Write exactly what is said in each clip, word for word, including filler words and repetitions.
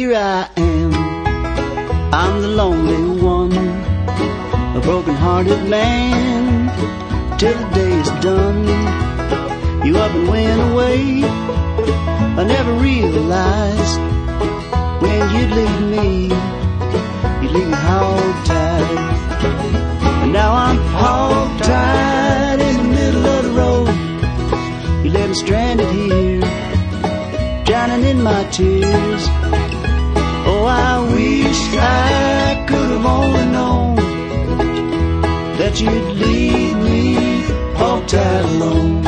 here I am, I'm the lonely one, a broken-hearted man, till the day is done. You up and went away, I never realized when you'd leave me, you'd leave me hog-tied. And now I'm hog-tied in the middle of the road. You left me stranded here, drowning in my tears. Oh, I wish I could have only known that you'd leave me hog-tied alone.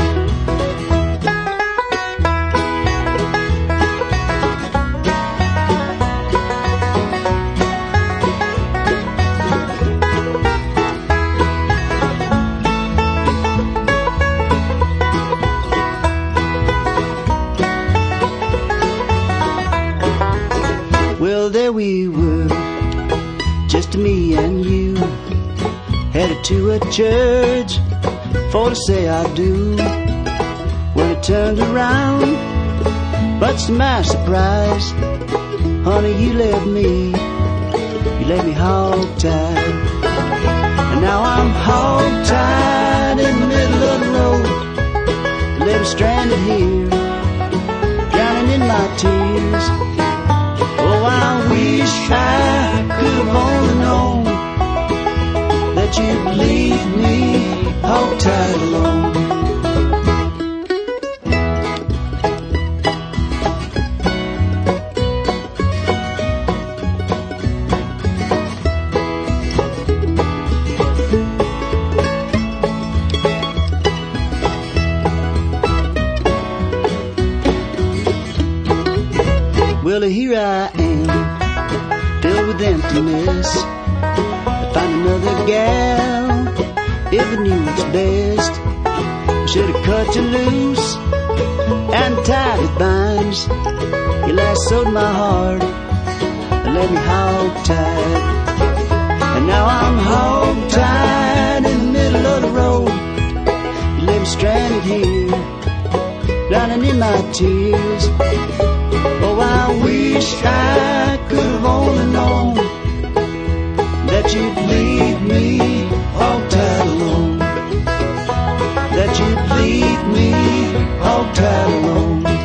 Well, there we were, just me and you, headed to a church for to say I do. When it turned around, much to my surprise, honey, you left me, you left me hog-tied. And now I'm hog-tied in the middle of the road, left me stranded here, drowning in my tears. Oh, I wish I could have only known that you'd leave me hog-tied alone. Well, here I am, filled with emptiness. I find another gal, if I knew what's best. I should have cut you loose and tied with vines. You lassoed my heart and left me hog-tied. And now I'm hog-tied in the middle of the road. You left me stranded here, drowning in my tears. Oh, I wish I could have only known that you'd leave me hog-tied alone, that you'd leave me hog-tied alone.